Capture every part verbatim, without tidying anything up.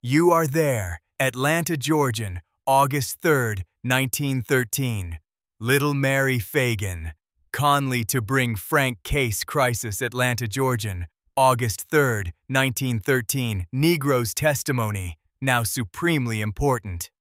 You are there, Atlanta, Georgia, August third, nineteen thirteen. Little Mary Fagan. Conley to bring Frank case crisis, Atlanta, Georgia, August third, nineteen thirteen. Negro's testimony, now supremely important.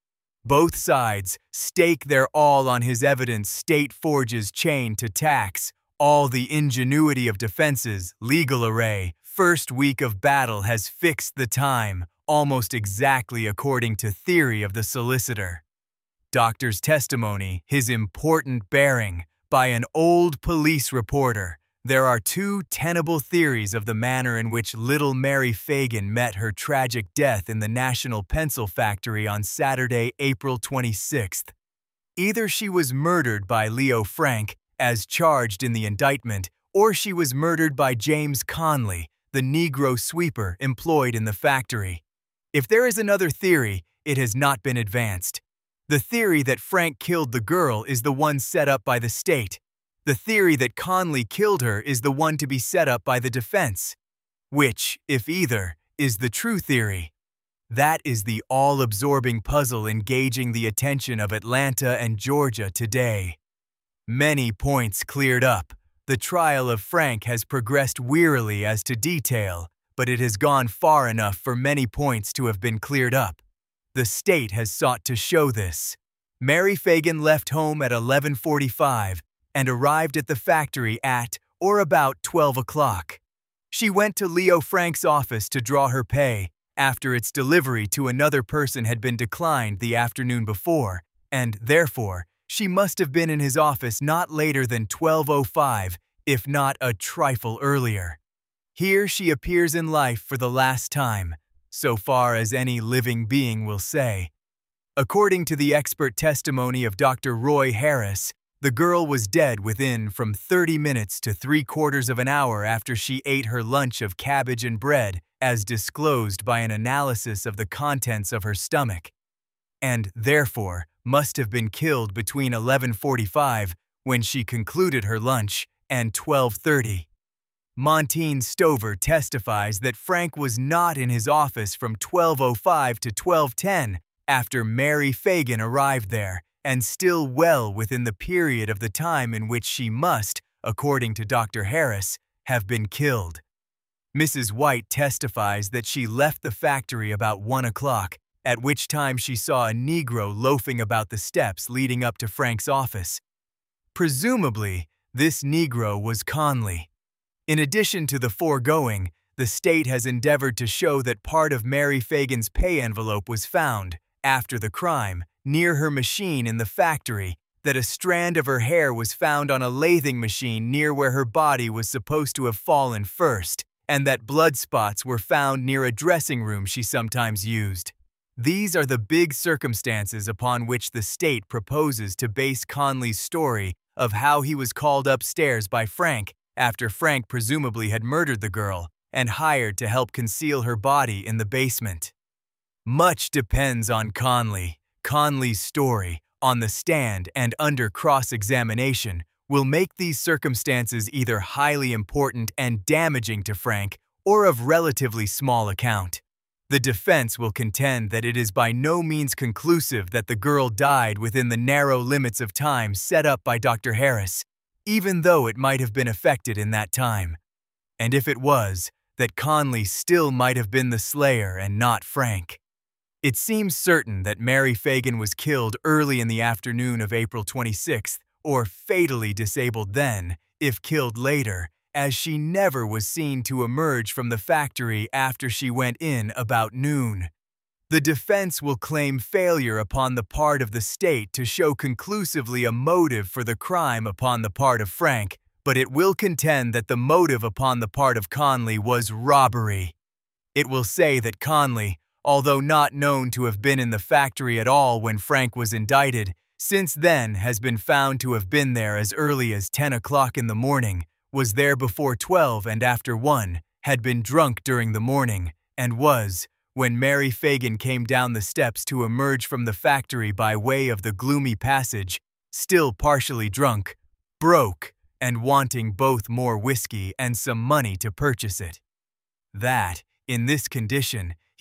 Both sides stake their all on his evidence. State forges chain to tax. All the ingenuity of defenses, legal array. First week of battle has fixed the time, almost exactly according to theory of the solicitor. Doctor's testimony, his important bearing, by an old police reporter. There are two tenable theories of the manner in which little Mary Fagan met her tragic death in the National Pencil Factory on Saturday, April twenty-sixth. Either she was murdered by Leo Frank, as charged in the indictment, or she was murdered by James Conley, the Negro sweeper employed in the factory. If there is another theory, it has not been advanced. The theory that Frank killed the girl is the one set up by the state. The theory that Conley killed her is the one to be set up by the defense. Which, if either, is the true theory? That is the all-absorbing puzzle engaging the attention of Atlanta and Georgia today. Many points cleared up. The trial of Frank has progressed wearily as to detail, but it has gone far enough for many points to have been cleared up. The state has sought to show this. Mary Fagan left home at eleven forty-five and arrived at the factory at or about twelve o'clock. She went to Leo Frank's office to draw her pay after its delivery to another person had been declined the afternoon before, and therefore, she must have been in his office not later than twelve oh five, if not a trifle earlier. Here she appears in life for the last time, so far as any living being will say. According to the expert testimony of Doctor Roy Harris, the girl was dead within from thirty minutes to three quarters of an hour after she ate her lunch of cabbage and bread, as disclosed by an analysis of the contents of her stomach, and therefore must have been killed between eleven forty-five, when she concluded her lunch, and twelve thirty. Montine Stover testifies that Frank was not in his office from twelve oh five to twelve ten after Mary Fagan arrived there, and still well within the period of the time in which she must, according to Doctor Harris, have been killed. Missus White testifies that she left the factory about one o'clock, at which time she saw a Negro loafing about the steps leading up to Frank's office. Presumably, this Negro was Conley. In addition to the foregoing, the state has endeavored to show that part of Mary Fagan's pay envelope was found, after the crime, near her machine in the factory, that a strand of her hair was found on a lathing machine near where her body was supposed to have fallen first, and that blood spots were found near a dressing room she sometimes used. These are the big circumstances upon which the state proposes to base Conley's story of how he was called upstairs by Frank after Frank presumably had murdered the girl and hired to help conceal her body in the basement. Much depends on Conley. Conley's story, on the stand and under cross-examination, will make these circumstances either highly important and damaging to Frank or of relatively small account. The defense will contend that it is by no means conclusive that the girl died within the narrow limits of time set up by Doctor Harris, even though it might have been effected in that time. And if it was, that Conley still might have been the slayer and not Frank. It seems certain that Mary Fagan was killed early in the afternoon of April twenty-sixth, or fatally disabled then, if killed later, as she never was seen to emerge from the factory after she went in about noon. The defense will claim failure upon the part of the state to show conclusively a motive for the crime upon the part of Frank, but it will contend that the motive upon the part of Conley was robbery. It will say that Conley, although not known to have been in the factory at all when Frank was indicted, since then has been found to have been there as early as ten o'clock in the morning, was there before twelve and after one, had been drunk during the morning, and was, when Mary Fagan came down the steps to emerge from the factory by way of the gloomy passage, still partially drunk, broke, and wanting both more whiskey and some money to purchase it. That, in this condition,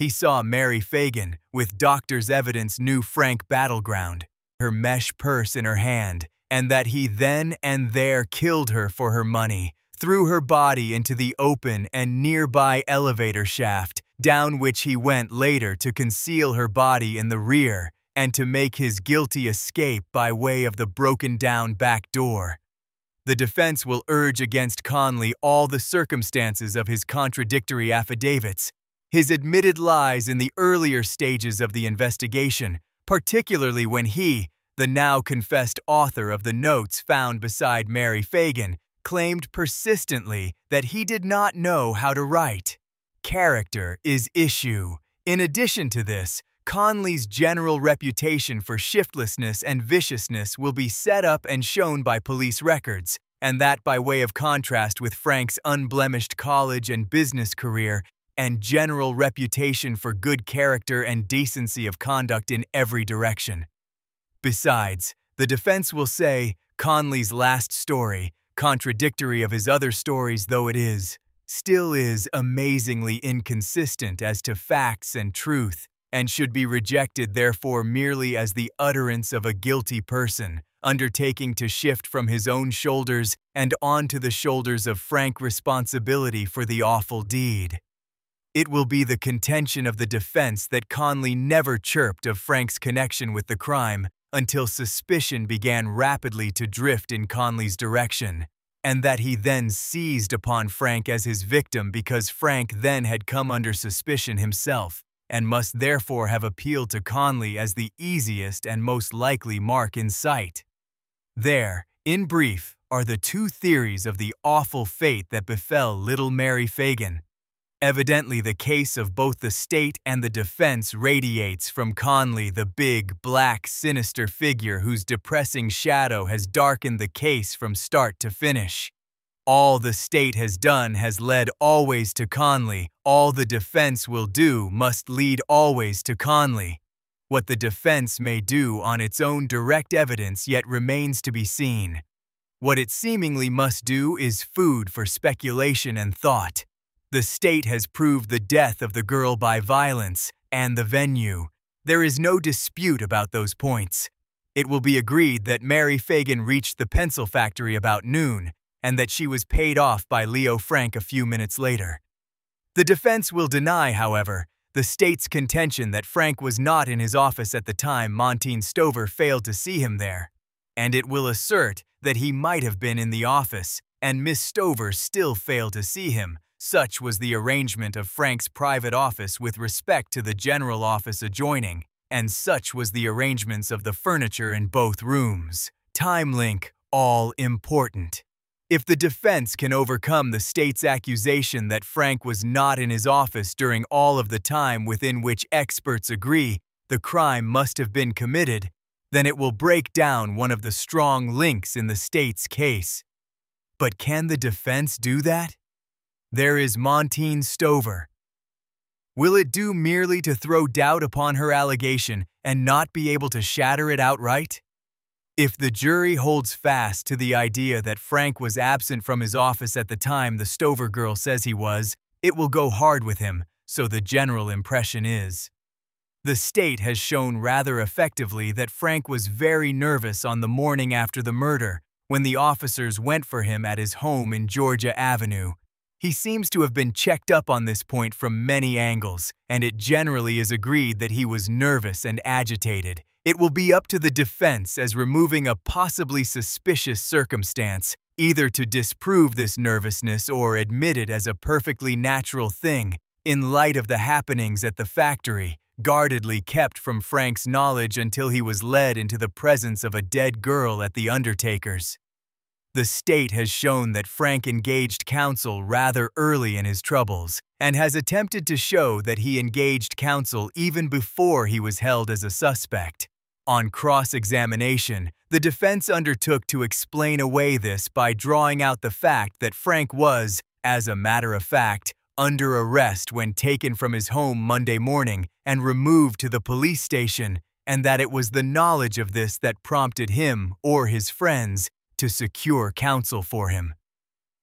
He saw Mary Fagan, with doctor's evidence, knew Frank Battleground, her mesh purse in her hand, and that he then and there killed her for her money, threw her body into the open and nearby elevator shaft, down which he went later to conceal her body in the rear and to make his guilty escape by way of the broken-down back door. The defense will urge against Conley all the circumstances of his contradictory affidavits, his admitted lies in the earlier stages of the investigation, particularly when he, the now confessed author of the notes found beside Mary Fagan, claimed persistently that he did not know how to write. Character is issue. In addition to this, Conley's general reputation for shiftlessness and viciousness will be set up and shown by police records, and that by way of contrast with Frank's unblemished college and business career and general reputation for good character and decency of conduct in every direction. Besides, the defense will say Conley's last story, contradictory of his other stories though it is, still is amazingly inconsistent as to facts and truth, and should be rejected therefore merely as the utterance of a guilty person, undertaking to shift from his own shoulders and onto the shoulders of Frank responsibility for the awful deed. It will be the contention of the defense that Conley never chirped of Frank's connection with the crime until suspicion began rapidly to drift in Conley's direction, and that he then seized upon Frank as his victim because Frank then had come under suspicion himself, and must therefore have appealed to Conley as the easiest and most likely mark in sight. There, in brief, are the two theories of the awful fate that befell little Mary Fagan. Evidently, the case of both the state and the defense radiates from Conley, the big, black, sinister figure whose depressing shadow has darkened the case from start to finish. All the state has done has led always to Conley. All the defense will do must lead always to Conley. What the defense may do on its own direct evidence yet remains to be seen. What it seemingly must do is food for speculation and thought. The state has proved the death of the girl by violence and the venue. There is no dispute about those points. It will be agreed that Mary Fagan reached the pencil factory about noon, and that she was paid off by Leo Frank a few minutes later. The defense will deny, however, the state's contention that Frank was not in his office at the time Montine Stover failed to see him there, and it will assert that he might have been in the office and Miss Stover still failed to see him. Such was the arrangement of Frank's private office with respect to the general office adjoining, and such was the arrangements of the furniture in both rooms. Time link, all important. If the defense can overcome the state's accusation that Frank was not in his office during all of the time within which experts agree the crime must have been committed, then it will break down one of the strong links in the state's case. But can the defense do that? There is Montine Stover. Will it do merely to throw doubt upon her allegation and not be able to shatter it outright? If the jury holds fast to the idea that Frank was absent from his office at the time the Stover girl says he was, it will go hard with him, so the general impression is. The state has shown rather effectively that Frank was very nervous on the morning after the murder, when the officers went for him at his home in Georgia Avenue. He seems to have been checked up on this point from many angles, and it generally is agreed that he was nervous and agitated. It will be up to the defense as removing a possibly suspicious circumstance, either to disprove this nervousness or admit it as a perfectly natural thing, in light of the happenings at the factory, guardedly kept from Frank's knowledge until he was led into the presence of a dead girl at the undertaker's. The state has shown that Frank engaged counsel rather early in his troubles, and has attempted to show that he engaged counsel even before he was held as a suspect. On cross-examination, the defense undertook to explain away this by drawing out the fact that Frank was, as a matter of fact, under arrest when taken from his home Monday morning and removed to the police station, and that it was the knowledge of this that prompted him, or his friends, to secure counsel for him.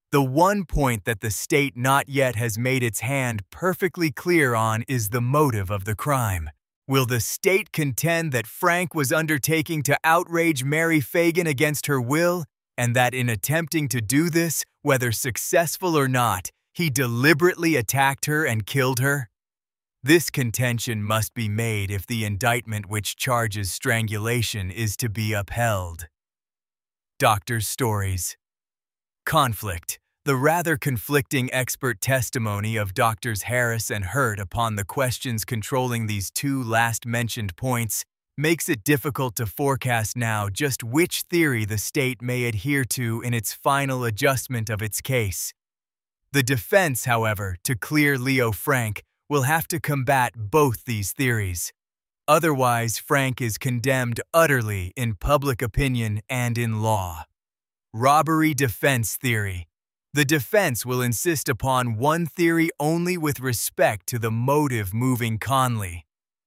The one point that the state not yet has made its hand perfectly clear on is the motive of the crime. Will the state contend that Frank was undertaking to outrage Mary Fagan against her will, and that in attempting to do this, whether successful or not, he deliberately attacked her and killed her? This contention must be made if the indictment which charges strangulation is to be upheld. Doctors' stories. Conflict. The rather conflicting expert testimony of Doctors Harris and Hurt upon the questions controlling these two last-mentioned points makes it difficult to forecast now just which theory the state may adhere to in its final adjustment of its case. The defense, however, to clear Leo Frank, will have to combat both these theories. Otherwise, Frank is condemned utterly in public opinion and in law. Robbery defense theory. The defense will insist upon one theory only with respect to the motive moving Conley.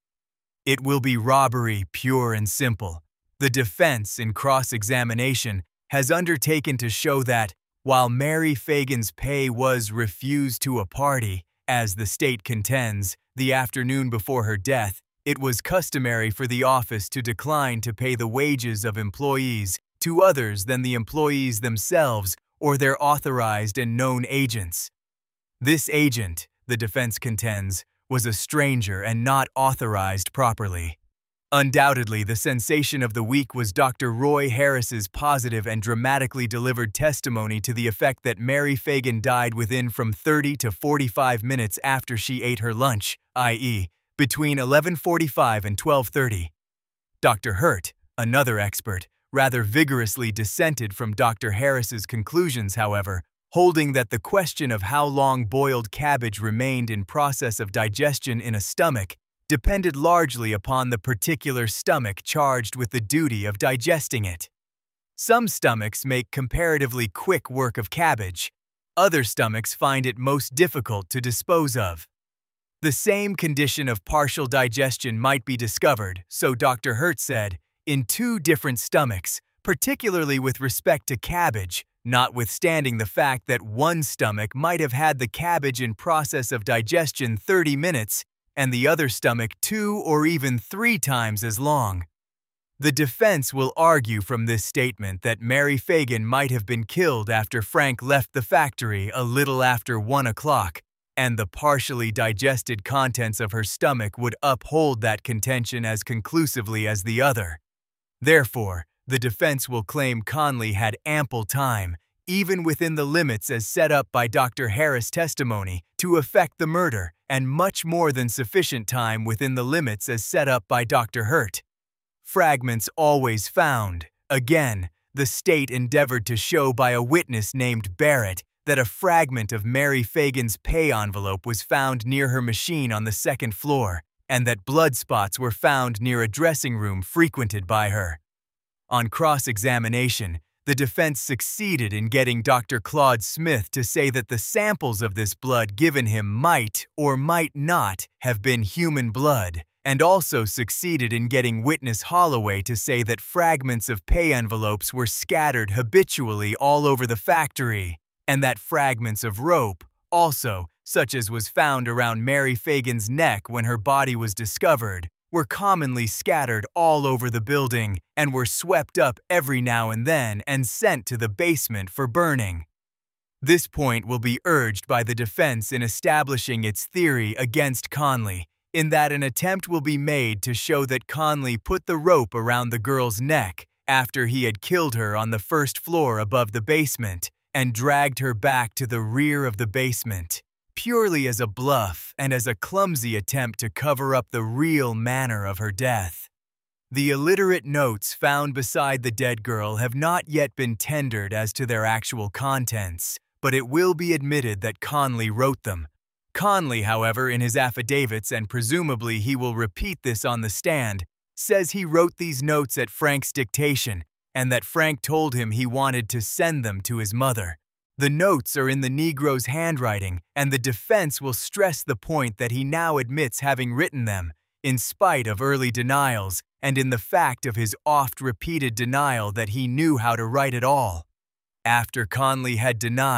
It will be robbery pure and simple. The defense, in cross-examination, has undertaken to show that, while Mary Fagan's pay was refused to a party, as the state contends, the afternoon before her death, it was customary for the office to decline to pay the wages of employees to others than the employees themselves or their authorized and known agents. This agent, the defense contends, was a stranger and not authorized properly. Undoubtedly, the sensation of the week was Doctor Roy Harris's positive and dramatically delivered testimony to the effect that Mary Fagan died within from thirty to forty-five minutes after she ate her lunch, that is, between eleven forty-five and twelve thirty. Doctor Hurt, another expert, rather vigorously dissented from Doctor Harris's conclusions, however, holding that the question of how long boiled cabbage remained in process of digestion in a stomach depended largely upon the particular stomach charged with the duty of digesting it. Some stomachs make comparatively quick work of cabbage. Other stomachs find it most difficult to dispose of. The same condition of partial digestion might be discovered, so Doctor Hurt said, in two different stomachs, particularly with respect to cabbage, notwithstanding the fact that one stomach might have had the cabbage in process of digestion thirty minutes and the other stomach two or even three times as long. The defense will argue from this statement that Mary Fagan might have been killed after Frank left the factory a little after one o'clock, and the partially digested contents of her stomach would uphold that contention as conclusively as the other. Therefore, the defense will claim Conley had ample time, even within the limits as set up by Doctor Harris' testimony, to effect the murder, and much more than sufficient time within the limits as set up by Doctor Hurt. Fragments always found. Again, the state endeavored to show by a witness named Barrett that a fragment of Mary Fagan's pay envelope was found near her machine on the second floor, and that blood spots were found near a dressing room frequented by her. On cross-examination, the defense succeeded in getting Doctor Claude Smith to say that the samples of this blood given him might or might not have been human blood, and also succeeded in getting witness Holloway to say that fragments of pay envelopes were scattered habitually all over the factory, and that fragments of rope, also, such as was found around Mary Fagan's neck when her body was discovered, were commonly scattered all over the building and were swept up every now and then and sent to the basement for burning. This point will be urged by the defense in establishing its theory against Conley, in that an attempt will be made to show that Conley put the rope around the girl's neck after he had killed her on the first floor above the basement and dragged her back to the rear of the basement, purely as a bluff and as a clumsy attempt to cover up the real manner of her death. The illiterate notes found beside the dead girl have not yet been tendered as to their actual contents, but it will be admitted that Conley wrote them. Conley, however, in his affidavits, and presumably he will repeat this on the stand, says he wrote these notes at Frank's dictation, and that Frank told him he wanted to send them to his mother. The notes are in the Negro's handwriting, and the defense will stress the point that he now admits having written them, in spite of early denials, and in the fact of his oft-repeated denial that he knew how to write at all. After Conley had denied,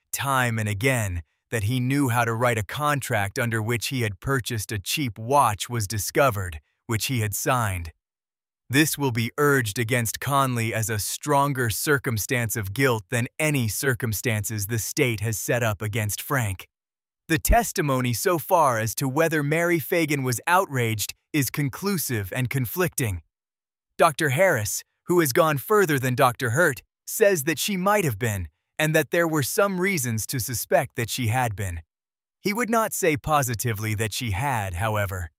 time and again that he knew how to write a contract under which he had purchased a cheap watch was discovered, which he had signed. This will be urged against Conley as a stronger circumstance of guilt than any circumstances the state has set up against Frank. The testimony so far as to whether Mary Fagan was outraged is conclusive and conflicting. Doctor Harris, who has gone further than Doctor Hurt, says that she might have been, and that there were some reasons to suspect that she had been. He would not say positively that she had, however.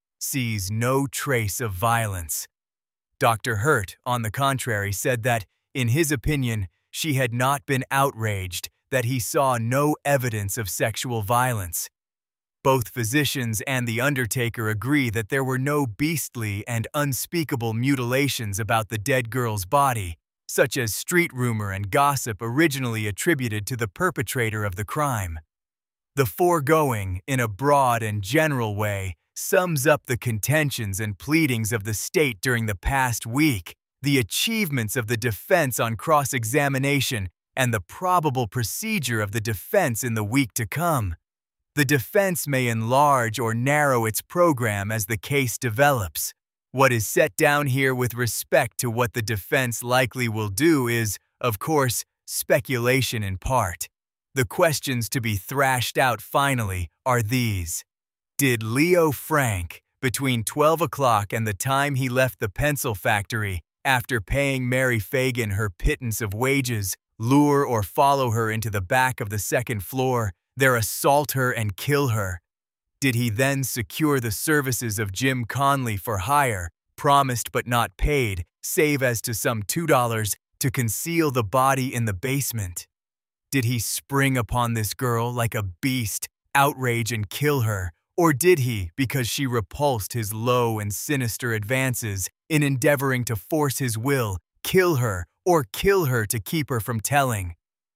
Sees no trace of violence. Doctor Hurt, on the contrary, said that, in his opinion, she had not been outraged, that he saw no evidence of sexual violence. Both physicians and the undertaker agree that there were no beastly and unspeakable mutilations about the dead girl's body, such as street rumor and gossip originally attributed to the perpetrator of the crime. The foregoing, in a broad and general way, sums up the contentions and pleadings of the state during the past week, the achievements of the defense on cross-examination, and the probable procedure of the defense in the week to come. The defense may enlarge or narrow its program as the case develops. What is set down here with respect to what the defense likely will do is, of course, speculation in part. The questions to be thrashed out finally are these. Did Leo Frank, between twelve o'clock and the time he left the pencil factory, after paying Mary Fagan her pittance of wages, lure or follow her into the back of the second floor, there assault her and kill her? Did he then secure the services of Jim Conley for hire, promised but not paid, save as to some two dollars, to conceal the body in the basement? Did he spring upon this girl like a beast, outrage and kill her? Or did he, because she repulsed his low and sinister advances, in endeavoring to force his will, kill her, or kill her to keep her from telling?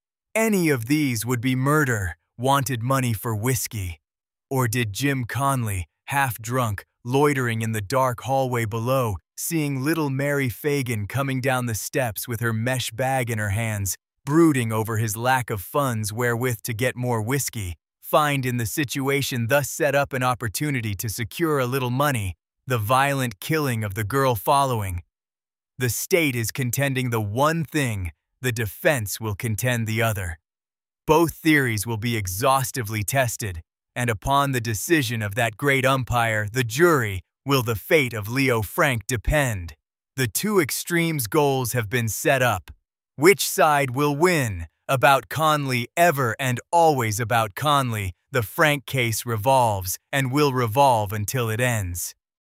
Any of these would be murder, wanted money for whiskey. Or did Jim Conley, half drunk, loitering in the dark hallway below, seeing little Mary Fagan coming down the steps with her mesh bag in her hands, brooding over his lack of funds wherewith to get more whiskey, find in the situation thus set up an opportunity to secure a little money, the violent killing of the girl following? The state is contending the one thing, the defense will contend the other. Both theories will be exhaustively tested, and upon the decision of that great umpire, the jury, will the fate of Leo Frank depend. The two extremes goals have been set up. Which side will win? About Conley, ever and always about Conley, the Frank case revolves and will revolve until it ends.